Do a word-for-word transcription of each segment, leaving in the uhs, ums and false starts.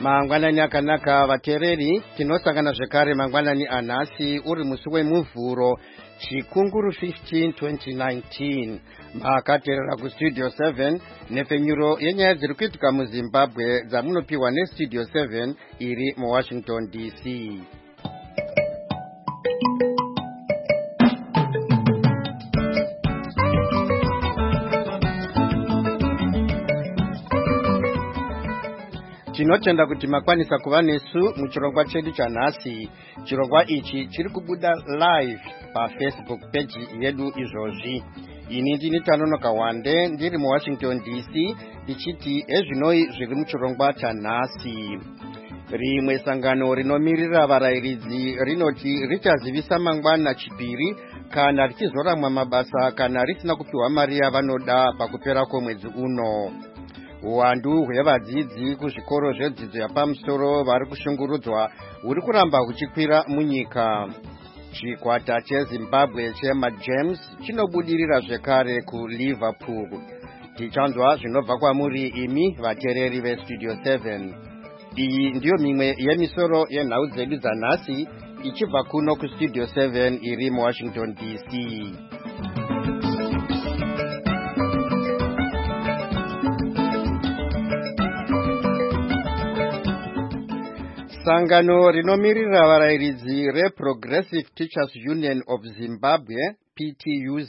Mangwanani akanaka vatereri, tinosangana zvekare mangwanani anhasi uri musi wemuvhuro chikunguru fifteen twenty nineteen. Makaterera kustudio seven nepfenyuro yenyaya dziri kuitika muZimbabwe dzamunopiwa nestudio seven iri muWashington D C. Tinotenda kuti makwanisa kuva nesu muchirongwa chedu chanhasi. Chirongwa ichi chiri kubuda live paFacebook page yedu izvozvi. Ini ndini Tanonoka Wande ndiri muWashington D C ndichiti ezvinoi zviri muchirongwa chanhasi. Rimwe sangano rinomirira varayiridzi rinoti richazivisa mangwana chipiri kana richizoramwa mabasa kana risina kupiwa mari yavanoda pakupera kwemwedzi uno. Uwandu hwevadzidzi kuzvikoro zvedzidzo yapamusoro vari kushungurudzwa huri kuramba huchikwira munyika. Chikwata cheZimbabwe chemaGems chinobudirira zvekare kuLiverpool. Tichanzwa zvinobva kwamuri imi vatereri vestudio seven. Iyi ndiyo mimwe yemisoro yenhau dzedu dzanhasi ichibva kuno kustudio seven iri muWashington D C. Sangano rinomirira varayiridzi reProgressive Teachers Union of Zimbabwe P T U Z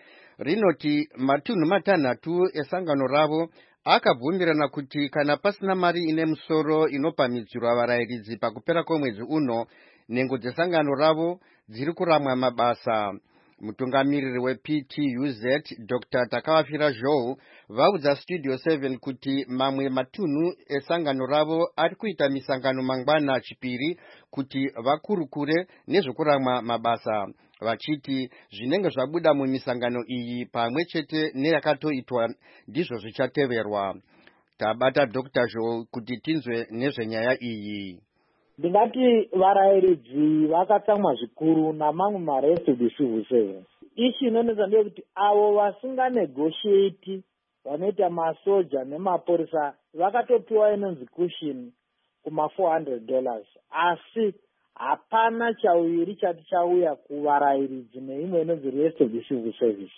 rinoti matunhu matanhatu esangano ravo akabvumirana kuti kana pasina mari ine musoro inopamidzirwa varayiridzi pakupera kwemwedzi uno, nhengo dzesangano ravo dziri kuramwa mabasa. Mutungamiriri weP T U Z Doctor Takavafira Joe vaudza studio seven kuti mamwe matunhu esangano ravo ari kuita misangano mangwana chipiri kuti vakurukure nezvekuramwa mabasa, vachiti zvinenge zvabuda mumisangano iyi pamwe chete neyakatoitwa ndizvo zvichateverwa. Tabata Doctor Joe kuti tinzwe nezvenyaya iyi. Ndingati varayiridzi vakatsamwa zvikuru namamwe marest of the civil service. Ichi inonetsa ndeyekuti avo vasinganegotiate vanoita masoja nemaporisa vakatopiwa inonzi cushion kuma four hundred dollars, asi hapana chawiri chati chauya kuvarayiridzi neimwe inonzi rest of the civil service.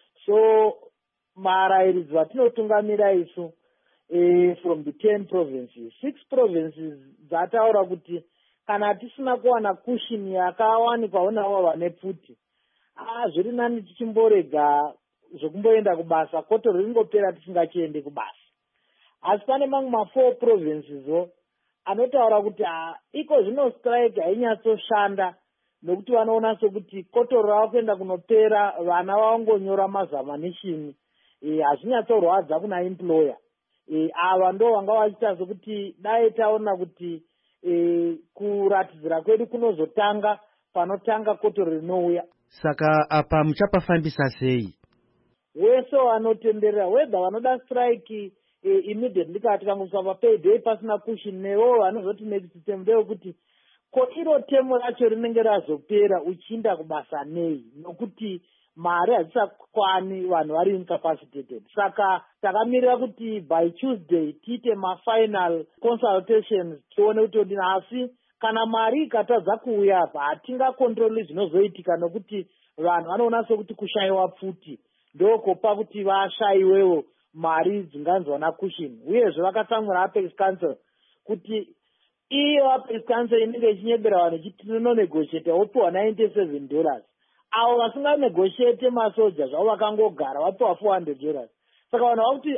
So varayiridzi vatinotungamira isu Uh, from the ten provinces, six provinces dzataura kuti kana tisina kuwana cushion yakawanikwa navo vane pfuti, ah zviri nani tichimborega zvokumboenda kubasa, koto ringopera tisingachiende kubasa. Asi pane mamwe ma four provinces wo anotaura kuti ah iko zvino strike hainyatsoshanda nokuti vanoona sokuti koto rava kuenda kunopera vana vavangonyora mazamanishini eh hazvinyatsorwadza kuna employer. E, ava ndo vanga vachiita sokuti dai taona kuti e, kuratidzira kwedu kunozotanga panotanga koto rinouya. Saka apa muchapafambisa sei? Wese vanotenderera whether vanoda strike e, immediately kati kangoswa papayday pasina cushion, nevo vanozoti next term ndeyekuti ko iro temo racho rinenge razopera uchiinda kubasa nei, nokuti mari hadzisakwani vanhu vari incapacitated. Saka takamirira kuti by Tuesday tiite mafinal consultations tione kuti odini, asi kana mari ikatadza kuuya apa hatingakontroli zvinozoitika, nokuti vanhu vanoona sokuti kushayiwa pfuti ndokopa kuti vashayiwewo mari dzinganzwana cushion. Uyezve vakatsamwira Apex Council kuti iyo Apex Council inenge ichinyebera vanhu ichiti tinonegotiate wopiwa ninety-seven dollars. Avo vasinganegotiate masoja zvavo vakangogara vapiwa four hundred dollars. Saka vanhu vakuti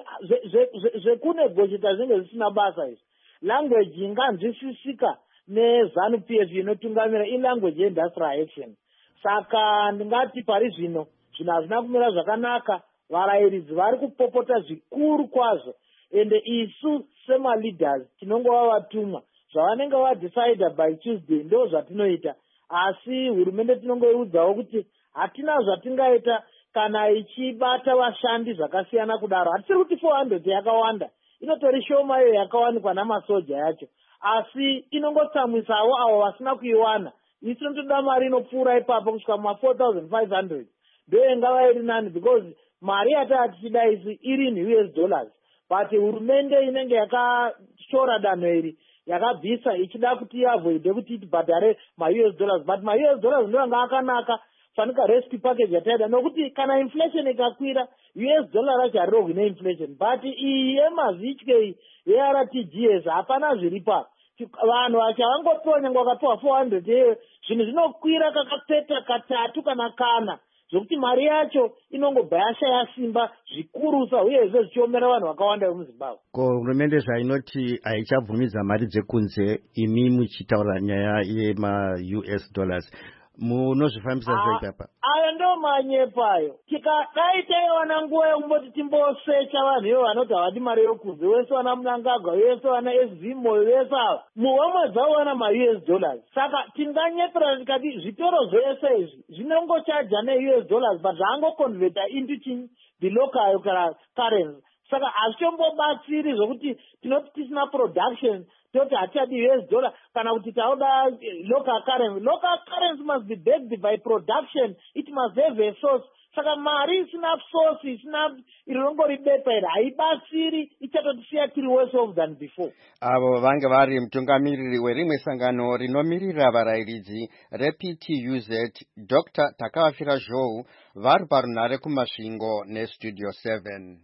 zvekunegotiata zvinenge zvisina basa izvi. Language inganzwisisika neZANU-P F inotungamira ilanguage ye-industrial action. Saka ndingati pari zvino zvinhu hazvina kumira zvakanaka, varayiridzi vari kupopota zvikuru kwazvo, ende isu sema-leaders tinongova vatumwa. Zvavanenge vadecida by Tuesday ndo zvatinoita, asi hurumende tinongoiudzawo kuti hatina zvatingaita kana ichibata vashandi zvakasiyana kudaro. Hatisiri kuti four hundred yakawanda, inotori shoma iyo yakawanikwa namasoja yacho, asi inongotsamwisawo avo vasina kuiwana. Isi tinotoda mari inopfuura ipapo kusvika kuma four thousand five hundred, ndo ingava iri nani, because mari yataa tichida isi iri in U S dollars. But hurumende inenge yakashora danho iri yakabvisa ichida kuti iavoide kuti itibhadhare ma-U S dollars, but ma-U S dollars ndovanga akanaka fanika rescue package yataida, nokuti kana inflation ikakwira U S dollar racho harirogwi neinflation, but iyi yemazitye ye-R T G S hapana zviri pa vanhu vachavangopiwa nyange wakapiwa four hundred yeyo zvinhu zvinokwira kakapeta katatu kana kana zvokuti mari yacho inongobva yashaya simba zvikurusa uyezve zvichiomera vanhu vakawanda vemuzimbabwe. Ko hurumende zvainoti haichabvumidza mari dzekunze, imi muchitaura nyaya yema-U S dollars, munozvifambisa sei papa? Ayo ndo manyepayo. Tikadaitaiwana nguva yokumboti timbosecha vanhu ivo vanoti havadi mari yokunze, wese wana Mnangagwa, wese wana S V Moyo, wese ava muhomwe dzavo wana ma-U S dollars. Saka tinganyepera tikati zvitoro zvese izvi zvinongochaja ne-U S dollars, but zvaangoconverta into chinyi the local currency. Saka hazvitombobatsiri zvokuti tinoti tisina production toti hatichadi U S dollar kana kuti tauda local currency. Local currency must be backed by production, it must have a source. Saka mari isina source, isina irinongoribepa iri haibatsiri, ichatotisiya tiri worse off than before. Avo vange vari mutungamiriri werimwe sangano rinomirira varayiridzi reP T U Z, Doctor Takavafira Zhou, vari parunhare kumasvingo neStudio seven.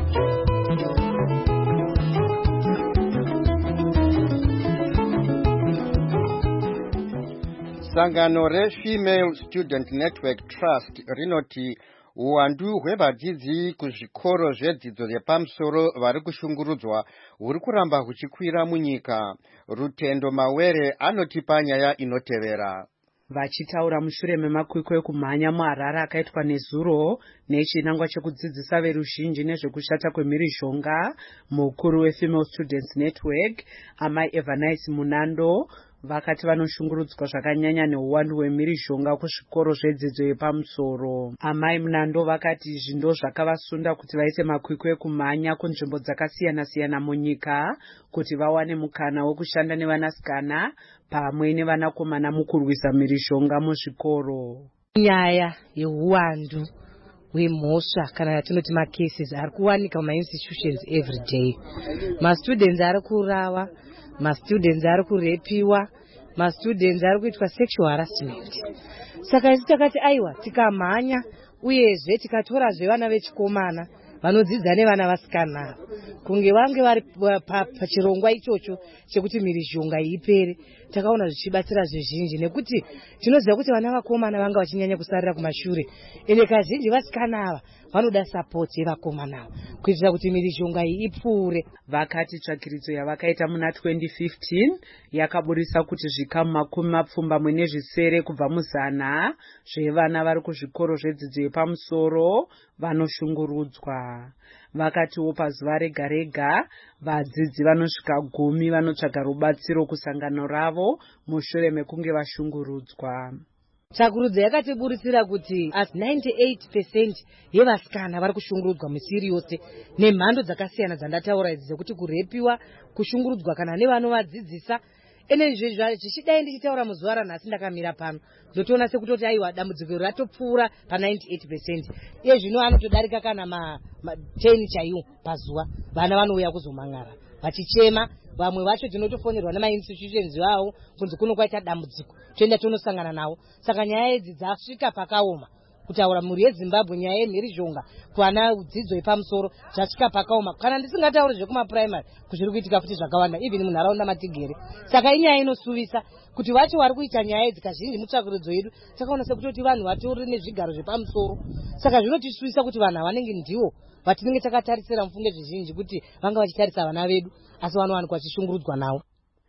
Sangano reFemale Student Network Trust rinoti uwandu hwevadzidzi kuzvikoro zvedzidzo yepamusoro vari kushungurudzwa huri kuramba huchikwira munyika. Rutendo Mawere anotipa nyaya inotevera. Vachitaura mushure memakwikwi ekumhanya muHarare akaitwa nezuro nechinangwa chekudzidzisa veruzhinji nezvekushata kwemhirizhonga, mukuru weFemale Students Network amai Evanice Munando vakati vanoshungurudzwa zvakanyanya neuwandu hwemhirizhonga kuzvikoro zvedzidzo yepamusoro. Amai Munando vakati izvi ndo zvakavasunda kuti vaise makwikwi ekumhanya kunzvimbo dzakasiyana-siyana munyika kuti vawane mukana wekushanda nevanasikana pamwe nevanakomana mukurwisa mhirizhonga muzvikoro. Nyaya yeuwandu hwemhosva kana yatinoti macases ari kuwanika mumainstitutions every day. Mastudents ari kurava, mastudents ari kurepiwa, mastudents ari kuitwa sexual harassment. Saka isi takati aiwa tikamhanya uyezve tikatorazve vana vechikomana vanodzidza nevana vasikana kunge vange vari pachirongwa ichocho chekuti mhirizhonga ipere, takaona zvichibatsira zvizhinji nekuti tinoziva kuti vana vakomana vanga vachinyanya kusarira kumashure, ende kazhinji vasikana ava vanoda sapoti yevakomana ava kuitira kuti mhirizhonga iyi ipfuure. Vakati tsvakiridzo yavakaita muna twenty fifteen yakaburisa kuti zvikamu makumi mapfumbamwe nezvisere kubva muzana zvevana vari kuzvikoro zvedzidzo yepamusoro vanoshungurudzwa. Vakatiwo pazuva rega rega vadzidzi vanosvika gumi vanotsvaga rubatsiro kusangano ravo mushure mekunge vashungurudzwa. Tsvakurudzo yakatiburisira kuti as ninety-eight percent yevasikana vari kushungurudzwa misiri yose nemhando dzakasiyana dzandataura idzi dzekuti kurepiwa, kushungurudzwa kana nevanovadzidzisa. Ene izvezvo zvichidai ndichitaura muzuva ranhasi ndakamira pano ndotoona sekutoti aiwa dambudziko ratopfuura pa ninety-eight percent. Iye zvino anotodarika kana ma, ma ten chaiwo pazuva vana vanouya kuzomangara vachichema. Vamwe vacho tinotofonerwa nemainstitutions vavo kunzi kuno kwaita dambudziko toenda tonosangana navo. Saka nyaya idzi dzasvika pakaoma. Kutaura mhuri yeZimbabwe nyaya yemhirizhonga kuvana dzidzo yepamusoro zvasvika pakaoma. Kana ndisingatauri zvekumapuraimari kuzviri kuitika futi zvakawanda even munharaunda matigere. Saka inyaya inosuvisa kuti vacho vari kuita nyaya idzi kazhinji mutsvakurudzo yedu takaona sekuti vanhu vatori nezvigaro zvepamusoro. Saka zvinotisuvisa kuti vanhu vanenge ndivo vatinenge takatarisira mufunge zvizhinji kuti vanga vachitarisa vana vedu asi vanowanikwa vachishungurudzwa navo.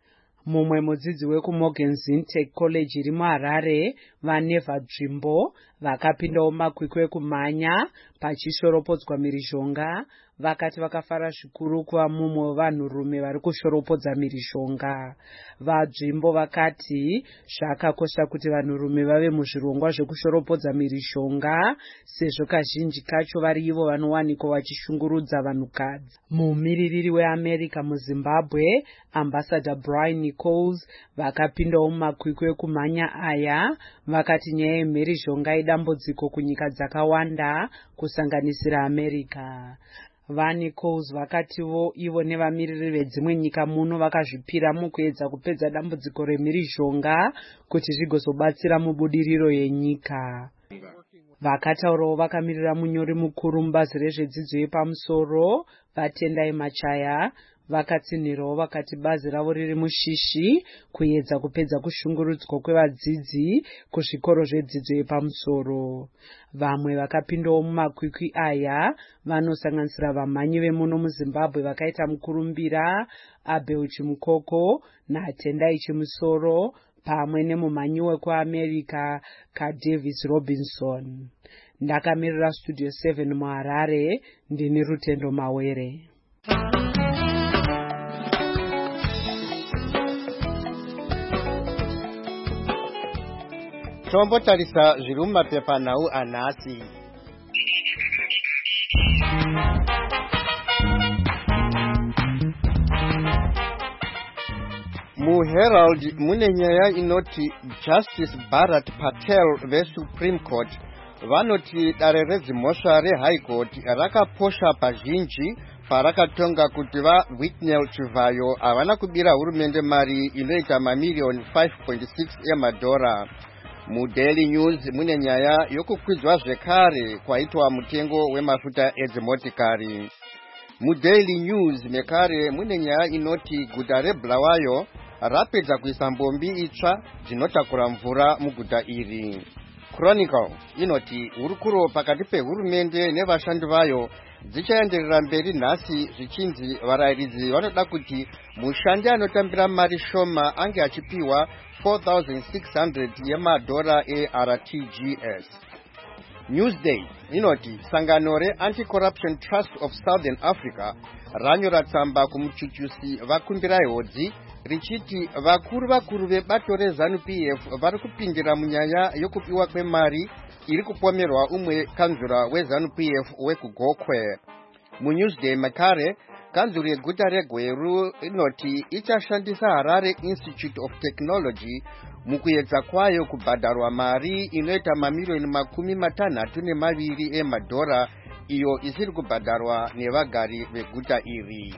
Mumwe mudzidzi wekumorgan Tech College iri muHarare vaneva Dzvimbo vakapindawo makwikwi ekumhanya pachishoropodzwa mhirizhonga vakati vakafara zvikuru kuva mumwe wevanhurume vari kushoropodza mhirizhonga. VaDzvimbo vakati zvakakosha kuti vanhurume vave muzvirongwa zvekushoropodza mhirizhonga sezvo kazhinji kacho vari ivo vanowanikwa vachishungurudza vanhukadzi. Mumiririri weAmerica muZimbabwe Ambassador Brian Nichols vakapindawo mumakwikwi ekumhanya aya vakati nyaya yemhirizhonga idambudziko kunyika dzakawanda kusanganisira America. vaNichols vakativo ivo nevamiriri vedzimwe nyika muno vakazvipira mukuedza kupedza dambudziko remhirizhonga kuti zvigozobatsira mubudiriro yenyika. Vakataurawo vakamirira munyori mukuru mubazi rezvedzidzo yepamusoro vaTendai Machaya vakatsinhirawo vakati bazi ravo riri mushishi kuedza kupedza kushungurudzwa kwevadzidzi kuzvikoro zvedzidzo yepamusoro. Vamwe vakapindawo mumakwikwi aya vanosanganisira vamhanyi vemuno muZimbabwe vakaita mukurumbira Abel Chimukoko naTendai Chimusoro pamwe nemumhanyi wekuAmerica kaDavis Robinson. Ndakamirira Studio seven muHarare, ndini Rutendo Mawere. Tombotarisa zviri mumapepanhau anhasi. MuHerald mune nyaya inoti Justice Bharat Patel veSupreme Court vanoti dare redzimhosva reHigh Court rakaposha pazhinji parakatonga kuti vaWhitney Chivayo havana kubira hurumende mari inoita mamiliyoni five point six emadhora. MuDaily News mune nyaya yokukwidzwa zvekare kwaitwa mutengo wemafuta edzimotikari. MuDaily News mekare mune nyaya inoti guta reBulawayo rapedza kuisa mbombi itsva dzinotakura mvura muguta iri. Chronicle inoti hurukuro pakati pehurumende nevashandi vayo dzichaenderera mberi nhasi zvichinzi varayiridzi vanoda kuti mushandi anotambira mari shoma ange achipiwa four thousand six hundred yemadhora eR T G S. Newsday inoti sangano reAnti-Corruption Trust of Southern Africa ranyora tsamba kumuchuchusi vakumbira hodzi richiti vakuru vakuru vebato reZANU-P F vari kupindira munyaya yokupiwa kwemari iri kupomerwa umwe kanzura weZANU-P F wekugokwe. MuNewsday makare kanzuru yeguta reGweru inoti ichashandisa Harare Institute of Technology mukuedza kwayo kubhadharwa mari inoita mamiliyoni makumi matanhatu nemaviri emadhora iyo isiri kubhadharwa nevagari veguta iri.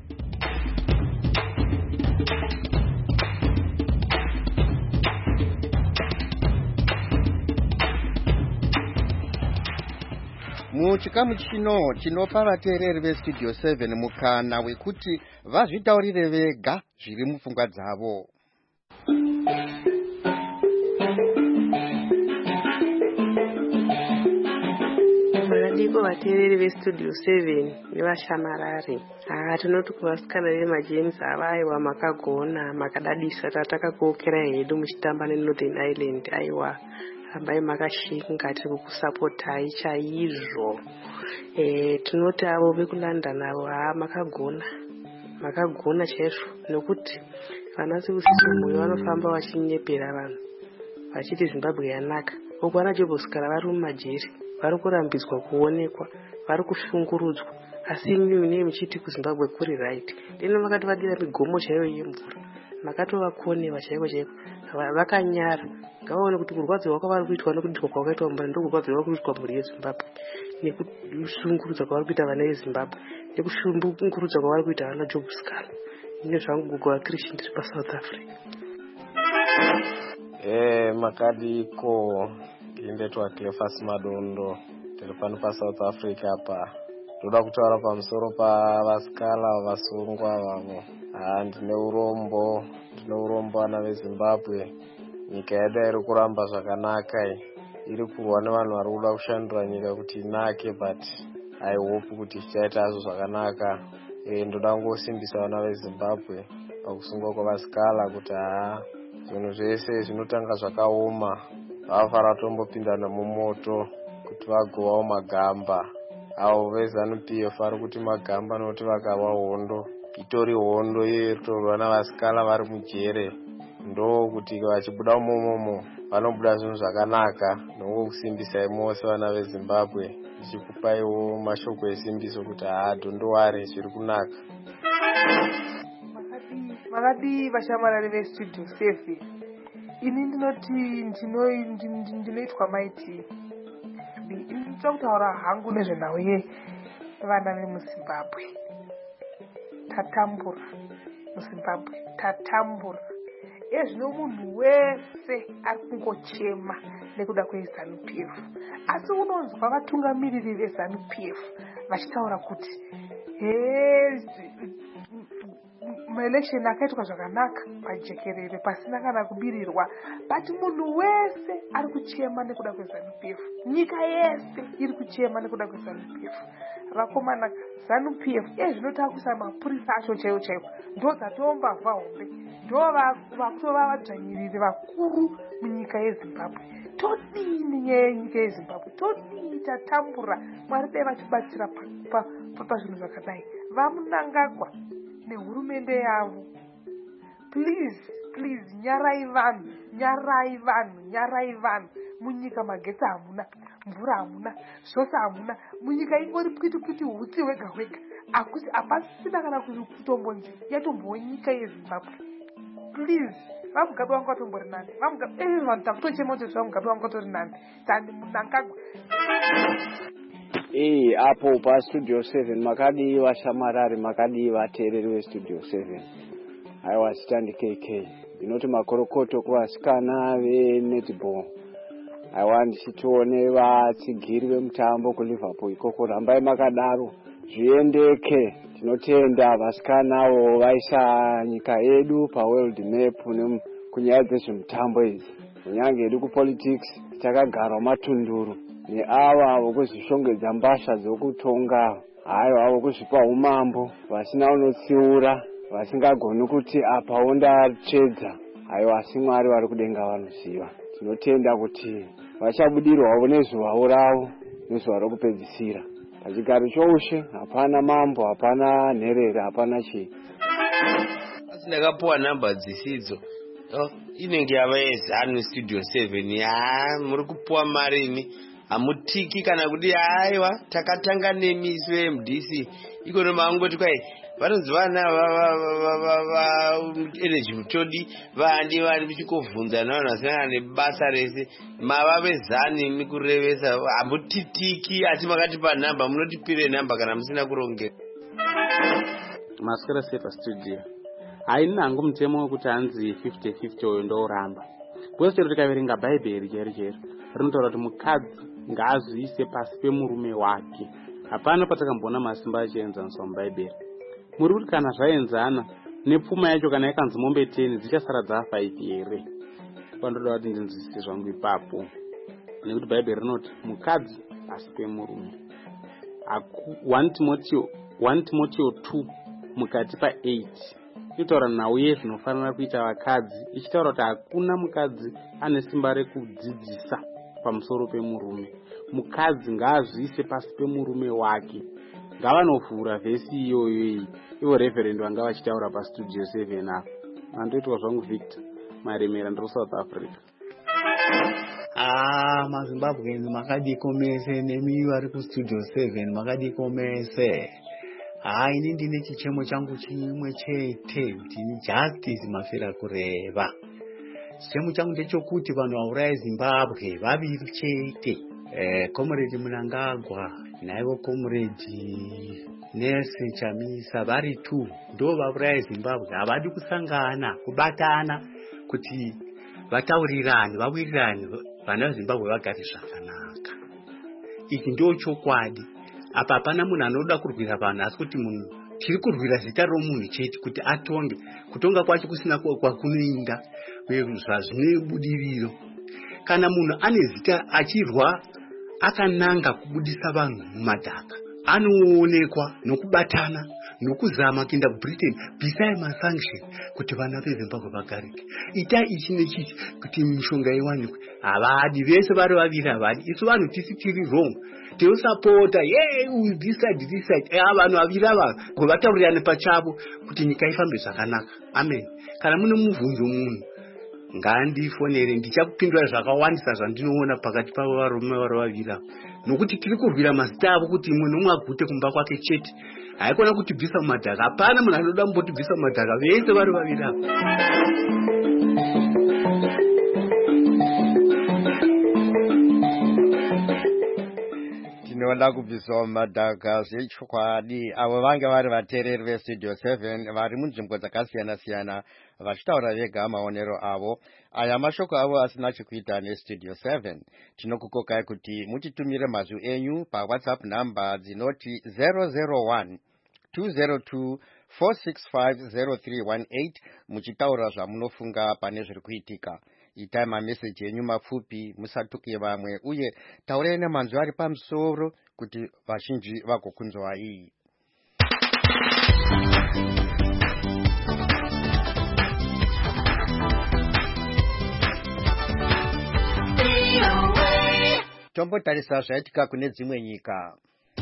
Muchikamu chino chinopa vateereri veStudio seven mukana wekuti vazvitaurire vega zviri mupfungwa dzavo. Madiko vateereri veStudio seven nevashamarari. Ah, tinoti kuvasikana vemaJames avaiwa makagona makadadisa tatakakokera hedu muchitamba neNorthern Ireland aiwa. Ambai makashinga tiri kukusapotai chaizvo. Eh tinoti avo vekuLondon avo ha makagona. Makagona chaizvo nokuti vanasi usiku vanofamba vachinyepera vanhu. Vachiti Zimbabwe yanaka. Uko vana Joboskara vari mumajeri. Vari kurambidzwa kuonekwa, vari kushungurudzwa. Asi mimi muchiti kuZimbabwe kuri right. Ndino vakati vadira migomo chaiyo yemvura. Makatovakonewa chaiko chaiko. Vakanyara. Ngavaone kuti kurwadziwa kwavari kuitwa nokudikwa kwakaitwa mumba ndiko kurwadziwa kuitwa mhuri yeZimbabwe. Nekushungurudza kwavari kuita vana veZimbabwe. Nekushungurudza kwavari kuita vana Joboskara. Ine zvangu Google Christian ndiri paSouth Africa. Eh makadiko indetwa Cleophas Madondo tiri pano paSouth Africa apa. Ndoda kutaura pamusoro pavasikala vasungwa vavo. Ah ndine urombo, ndine urombo vana veZimbabwe. Nyika yedu iri kuramba zvakanaka iri kurwa nevanhu vari kuda kushandura nyika kuti inake but I hope kuti zvichaita zvakanaka. Eh ndoda kungosimbisa vana veZimbabwe pakusungwa kwavasikala kuti ah zvinhu zvese zvinotanga zvakaoma vafara tombopindana mumoto kuti vagovawo magamba. Avo veZANU-P F vari kuti magamba nokuti vakava hondo itori hondo yetorwa navasikala vari mujere. Ndo kuti vachibuda umomo vanobuda zvinhu zvakanaka nokusimbisa mose vana veZimbabwe ndichikupaiwo mashoko esimbiso kuti ha don't worry zviri kunaka. Makati vashamarari veStudio seven ini ndinoti ndinoitwa maiti ndinoda kutaura hangu nezvenhau vana vemuzimbabwe tatambura, muzimbabwe tatambura. Ezvino munhu wese ari kungochema nekuda kwezanu P F, asi unonzwa vatungamiriri vezanu P F vachitaura kuti maelection akaitwa zvakanaka pajekerere pasina kana kubirirwa, but munhu wese ari kuchema nekuda kwezanu P F. Nyika yese iri kuchema nekuda kwezanu P F. Vakomana, zanu P F ezvinotakusa mapurisa acho chaiwo chaiwo ndo dzatombavha hombe, ndo vakutova vadzvanyiriri vakuru munyika yeZimbabwe. Todini nyaya yenyika yeZimbabwe, todini tatambura. Mwari dai vachibatsira pazvinhu zvakadai. Vamunangagwa nehurumende yavo. Please, please, nyarai vanhu, nyarai vanhu, nyarai vanhu. Munyika magetsi hamuna, mvura hamuna, zvose hamuna. Munyika ingori pwiti pwiti hutsi wega wega. Akusi hapasina kana kutombonzi yatombowo nyika yeZimbabwe. Please, vamugabe wangu watombori nani? Vamugabe eh vanhu takutochema kuti vamugabe wangu watori nani? Tani munangagwa. Eh, apo pa Studio seven makadi washamarari, makadi vateereri ve Studio seven. Aiwa stand K K. Inoti makorokoto kuvasikana venetball. Aiwa ndichitione vatsigiri vemutambo kuLiverpool ikoko, rambai makadaro zviendeke. Tinotenda vasikanawo vaisa nyika yedu pa world map kunyaya dzezvemutambo idzi. Kunyange yedu kupolitics takagara matunduru neava vokuzvishongedza mbasha dzokutonga, haiwa vokuzvipa umambo vasina unotsiura, vasingagoni kuti apa ondachedza. Haiwa asi Mwari vari kudenga vanoziva. Tinotenda kuti vachabudirwawo nezuva ravo, nezuva rokupedzisira. Pachigaro choushe hapana mambo, hapana nherere, hapana chii. Asi ndakapuwa namba dzisidzo. Oh, inenge yava yeZanu Studio seven. Ya, muri kupuwa mari ini. Hamutiki kana kuti aiwa takatanga nemi isu M D C. Iko nomangoti kwai vanonzi vana energy mutodi vandi vari vichikovhunza navanhu vasina nebasa rese. Mava vezani mikurevesa hamutitiki, asi makatipa namba, munotipire namba kana musina kurongera. Maswera sepa studio. Haina hangu mutemo wekuti hanzi fifty fifty uyo ndouramba. Kwese tikaverenga Bhaibheri chero chero rinotaura kuti mukadzi ngaazviise pasi pemurume wake. Hapana patakambona masimba achienzaniswa muBhaibheri. Muri kuti kana zvaenzana nepfuma yacho kana yakanzi mombe ten dzichasara dzafive here. Pandoda kuti ndinzwisise zvangu ipapo. Nekuti Bhaibheri rinoti mukadzi pasi pemurume. one Timothy two mukati pa eight. Inotaura nauye zvinofanira kuita vakadzi, ichitaura kuti hakuna mukadzi ane simba rekudzidzisa pamusoro pemurume. Mukadzi ngaazviise pasi pemurume wake. Ngavanovhura vhesi iyoyo iyi. Ivo reverend vanga vachitaura pa Studio seven apo. Mandoitwa zvangu Victor Maremera, ndiri South Africa. Ah, maZimbabweans makadikomese, nemi vari ku Studio seven makadikomese. Ah, ini ndine chichemo changu chimwe chete, ndini Justice Mafera kureva. Chichemo changu ndechokuti vanhu vauraya Zimbabwe vaviri chete. Eh, Comrade Mnangagwa naivo Comrade Nelson Chamisa vari tu ndo vauraya Zimbabwe. Havadi kusangana kubatana kuti vataurirane vawirirane vana veZimbabwe vagare zvakanaka. Ichi ndo chokwadi. Apa hapana munhu anoda kurwira vanhu, asi kuti munhu tiri kurwira zita romunhu chete kuti atonge. Kutonga kwacho kusina kwakunoinda zvazvine budiriro. Kana munhu ane zita achirwa akananga kubudisa vanhu mumadhaka, anoonekwa nokubatana nokuzama kuenda Britain beside my sanction kuti vana veZimbabwe vagarike. Itai ichi nechichi kuti mishonga iwanikwe. Havadi vese vari vaviri havadi. Isu vanhu tisi tiri wrong. Tinosapota, hey, this side, this side. Eh, vanhu vaviri ava kuvataurirane pachavo kuti nyika ifambe zvakanaka. Amen. Kana mune mubvunzo munhu ngandifonere, ndichakupindura zvakawandisa zvandinoona pakati pavo varume vari vaviri ava. Nokuti tiri kurwira mazita avo kuti mumwe nomwe agute kumba kwake chete. Haikona kutibvisa mumadhaka. Hapana munhu anoda kumbotibvisa mumadhaka. Vese vari vaviri ava. ndinoda kubvisawo madhaka zvechokwadi avo vange vari vateereri vestudio seven vari munzvimbo dzakasiyana siyana vachitaura vega maonero avo. Aya mashoko avo asina chekuita nestudio seven. Tinokukokai kuti mutitumire mazwi enyu pawhatsapp number dzinoti zero zero one two zero two four six five zero three one eight muchitaura zvamunofunga pane zviri kuitika. Itai mameseji enyu mapfupi musatuke vamwe uye taurai nemanzwi ari pamusoro kuti vazhinji vagokunzwai. Tombotarisa zvaitika kune dzimwe nyika.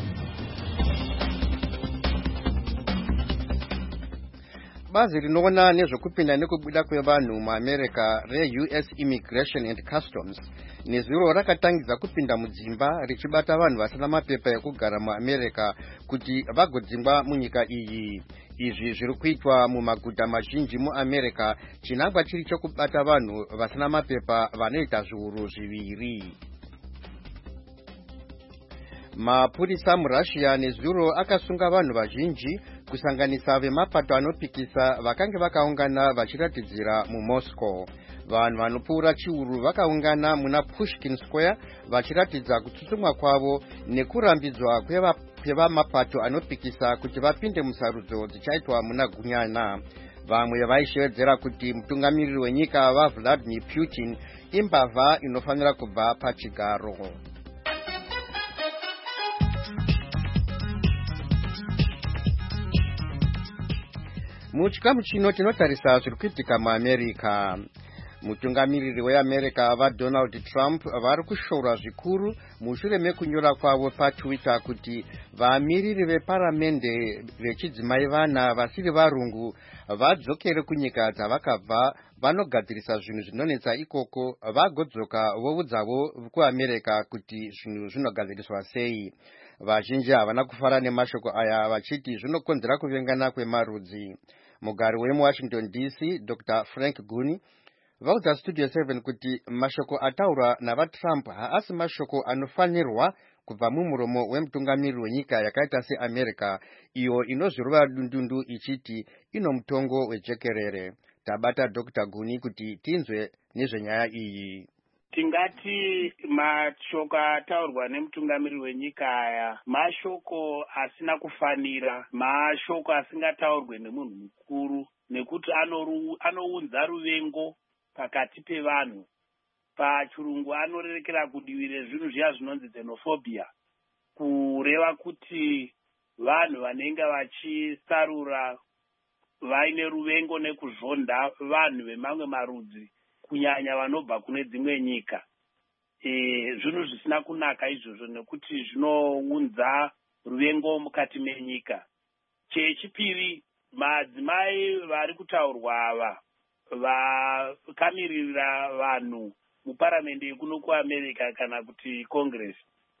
Bazi rinoona nezvekupinda nekubuda kwevanhu muAmerica re-U S Immigration and Customs nezuro rakatangidza kupinda mudzimba richibata vanhu vasina mapepa ekugara muAmerica kuti vagodzingwa munyika iyi. Izvi zviri kuitwa mumaguta mazhinji muAmerica, chinangwa chiri chokubata vanhu vasina mapepa vanoita zviuru zviviri. Mapurisa muRussia nezuro akasunga vanhu vazhinji kusanganisa vemapato anopikisa vakange vakaungana vachiratidzira muMoscow. Vanhu vanopfuura chiuru vakaungana muna Pushkin Square vachiratidza kutsutsumwa kwavo nekurambidzwa kwevamapato anopikisa kuti vapinde musarudzo dzichaitwa muna Gunyana. Vamwe vaishevedzera kuti mutungamiriri wenyika vaVladimir Putin imbavha inofanira kubva pachigaro. Muchikamu chino tinotarisa zviri kuitika muAmerica. Mutungamiriri weAmerica vaDonald Trump vari kushora zvikuru mushure mekunyora kwavo paTwitter kuti vamiriri veparamende vechidzimai vana vasiri varungu vadzokere kunyika dzavakabva vanogadzirisa zvinhu zvinonetsa ikoko vagodzoka voudzawo kuAmerica kuti zvinhu zvinogadziriswa sei. Vazhinji havana kufara nemashoko aya vachiti zvinokonzera kuvengana kwemarudzi. Mugari wemuWashington D C Doctor Frank Guni vaudza Studio seven kuti mashoko ataurwa navaTrump haasi mashoko anofanirwa kubva mumuromo wemutungamiriri wenyika yakaita seAmerica iyo inozvirova dundundu ichiti ino mutongo wejekerere. Tabata Doctor Guni kuti tinzwe nezvenyaya iyi. Tingati mashoko ataurwa nemutungamiriri wenyika aya mashoko asina kufanira, mashoko asingataurwe nemunhu mukuru nekuti anounza ruvengo pakati pevanhu. Pachirungu anorerekera kudiwire zvinhu zviya zvinonzi xenophobia, kureva kuti vanhu vanenge vachisarura vaine ruvengo nekuzvonda vanhu vemamwe marudzi kunyanya vanobva kune dzimwe nyika. E, zvinhu zvisina kunaka izvozvo nekuti zvinounza ruvengo mukati menyika. Chechipiri, madzimai vari kutaurwa ava vakamirira vanhu muparamende yekuno kuAmerica kana kuti Congress,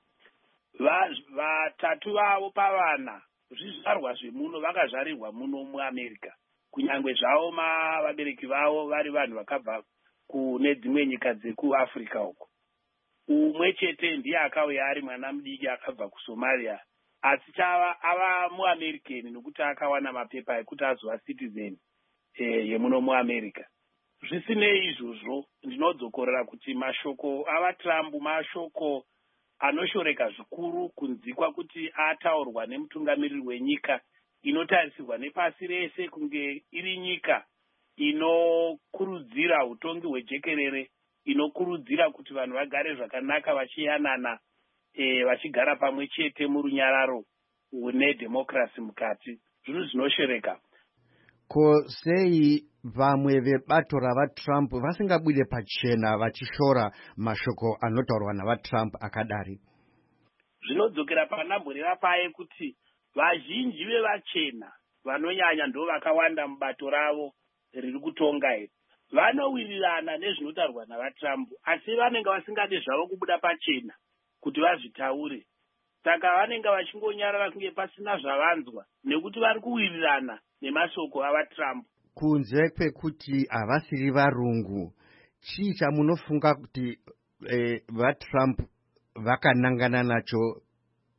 vatatu vavo pavana zvizvarwa zvemuno vakazvarirwa muno muAmerica, kunyangwe zvavo vabereki vavo vari vanhu vakabva kune dzimwe nyika dzekuAfrica uko. Umwe chete ndiye akauya ari mwana mudiki akabva kuSomalia, asi chava ava muAmerican nekuti akawana mapepa ekuti azova citizen e, yemuno muAmerica. Zvisinei izvozvo, ndinodzokorera kuti mashoko avaTrump mashoko anoshoreka zvikuru kunzikwa kuti ataurwa nemutungamiriri wenyika inotarisirwa nepasi rese kunge iri nyika inokurudzira utongi hwejekerere, inokurudzira kuti vanhu vagare zvakanaka vachiyanana, e, vachigara pamwe chete murunyararo nedemokrasi mukati. Zvinhu zvinoshereka. Ko sei vamwe vebato ravaTrump vasingabude pachena vachishora mashoko anotaurwa navaTrump akadari? Zvinodzokera panamborera paye kuti vazhinji vevachena vanonyanya ndo vakawanda mubato ravo riri kutonga iri vanowirirana nezvinotaurwa navaTrump, asi vanenge vasingade zvavo kubuda pachena kuti vazvitaure. Saka vanenge vachingonyarara kunge pasina zvavanzwa nekuti vari kuwirirana nemashoko avaTrump. Kunze kwekuti havasiri varungu, chii chamunofunga kuti eh, vaTrump vakanangana nacho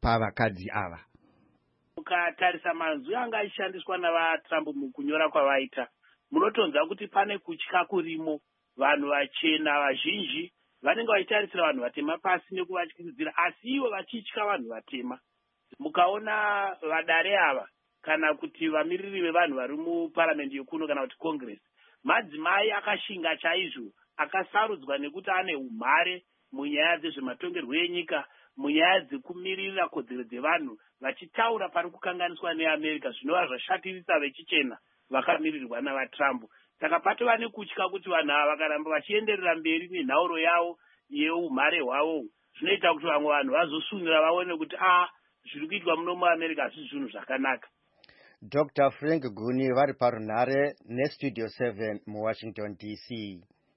pavakadzi ava. Ukatarisa manzwi anga aishandiswa navaTrump mukunyora kwavaita, munotonza kuti pane kutya kurimo. Vanhu vachena vazhinji vanenge vachitarisira vanhu vatema pasi nekuvatyidzira, asi ivo vachitya vanhu vatema. Mukaona vadare ava kana kuti vamiriri vevanhu vari muparamendi yokuno kana kuti Congress, madzimai akashinga chaizvo, akasarudzwa nekuti ane umhare munyaya dzezvematongerwo enyika, munyaya dzekumirira kodzero dzevanhu, vachitaura pari kukanganiswa neAmerica zvinova zvashatirisa vechichena vakamirirwa navaTrump. Saka patova nekutya kuti vanhu ava vakaramba vachienderera mberi nenhauro yavo yeumhare hwavo, zvinoita kuti vamwe vanhu vazosunira vaone kuti a zviri kuitwa muno muAmerica hazvi zvinhu zvakanaka. Doctor Frank Guni vari parunhare neStudio seven muWashington D C.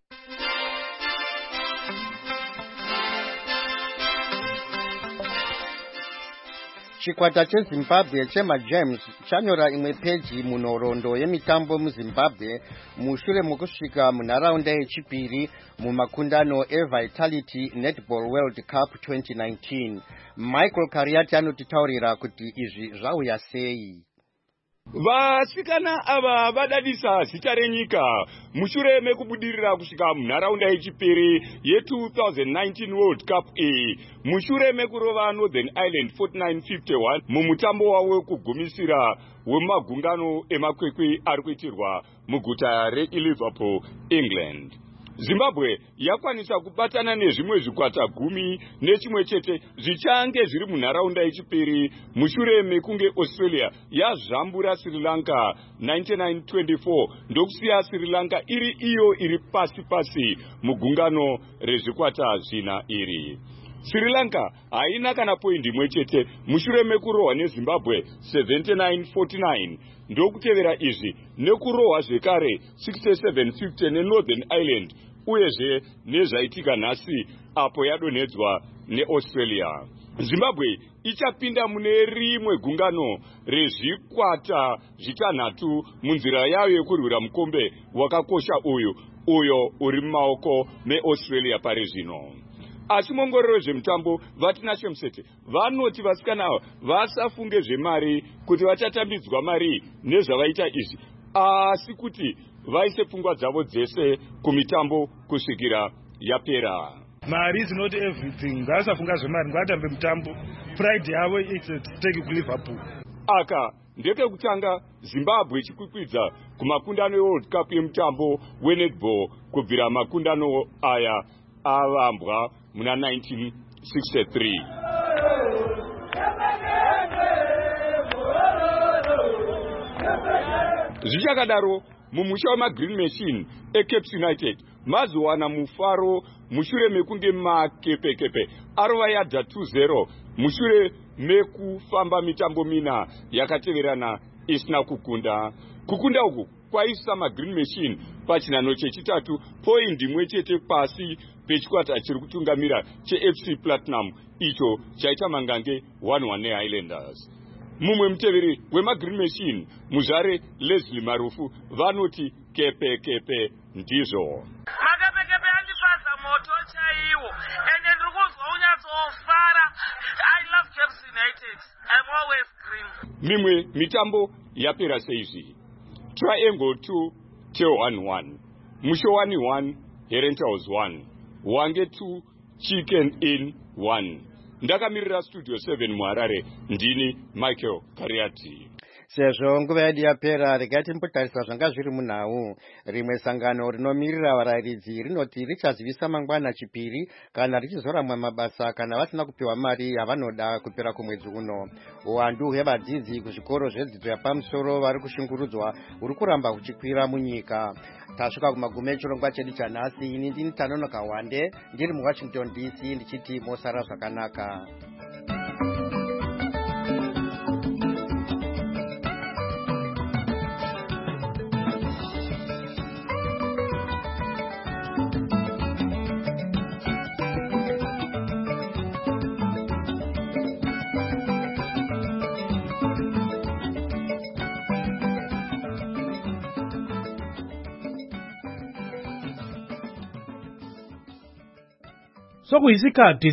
Chikwata cheZimbabwe chemaGems chanyora imwe peji munhoroondo yemitambo muZimbabwe mushure mokusvika munharaunda yechipiri mumakundano eVitality Netball World Cup twenty nineteen. Michael Kariati anotitaurira kuti izvi zvauya sei. Vasikana ava vadadisa zita renyika mushure mekubudirira kusvika munharaunda yechipiri ye-twenty nineteen World Cup iyi mushure mekurova Northern Ireland forty-nine fifty-one mumutambo wavo wekugumisira wemagungano emakwekwe ari kuitirwa muguta reLiverpool, England. Zimbabwe yakwanisa kubatana nezvimwe zvikwata gumi nechimwe chete zvichange zviri munharaunda yechipiri mushure mekunge Australia yazvambura Sri Lanka ninety-nine twenty-four ndokusiya Sri Lanka iri iyo iri pasi pasi mugungano rezvikwata zvina iri. Sri Lanka haina kana poindi imwe chete mushure mekurohwa neZimbabwe seventy-nine forty-nine. Ndokutevera izvi nekurohwa zvekare sixty-seven fifty neNorthern Ireland uyezve nezvaitika nhasi apo yadonhedzwa neAustralia. Zimbabwe ichapinda mune rimwe gungano rezvikwata zvitanhatu munzira yayo yekurwira mukombe wakakosha uyu uyo uri mumaoko meAustralia pari zvino. Asi mongororo zvemutambo vatinashe musete vanoti vasikana ava vasafunge zvemari kuti vachatambidzwa mari nezvavaita izvi, asi kuti vaise pfungwa dzavo dzese kumitambo kusvikira yapera. Mari is not everything. Ngasafunga zvemari, ngavatambe mutambo. Pride yavo take kuLiverpool. Aka ndekekutanga Zimbabwe ichikwikwidza kumakundano eWorld Cup yemutambo wenetball kubvira makundano aya avambwa muna nineteen sixty-three. Zvichakadaro mumusha wemagreen machine eCapes United mazowana mufaro mushure mekunge makepekepe arova yadha two zero mushure mekufamba mitambo mina yakateverana isina kukunda. Kukunda uku kwaisa magreen machine pachinhano chechitatu point imwe chete pasi pechikwata chiri kutungamira cheF C Platinum icho chaita mangange one one neHighlanders. Mumwe muteveri wemagreen machine muzvare Leslie Marufu vanoti kepe kepe ndizvo. Makepekepe andifadza moto chaiwo ende ndiri kuzwa unyatsofara. I love Caps United. I'm always green. Mimwe mitambo yapera seizvi. Triangle two till one one. Mushowani one, Herentals one. Wange two, Chicken in one. Ndakamirira Studio seven muHarare ndini Michael Kariati. Sezvo nguva yedu yapera, regai timbotarisa zvanga zviri munhau. Rimwe sangano rinomirira varayiridzi rinoti richazivisa mangwana chipiri kana richizoramwa mabasa kana vasina kupiwa mari yavanoda kupera kumwedzi uno. Uwandu hwevadzidzi kuzvikoro zvedzidzo yapamusoro vari kushungurudzwa huri kuramba huchikwira munyika. Tasvika kumagume echirongwa chedu chanhasi. Ini ndini Tanonoka Wande ndiri muWashington D C ndichiti mosara zvakanaka. Sokuyisikhathi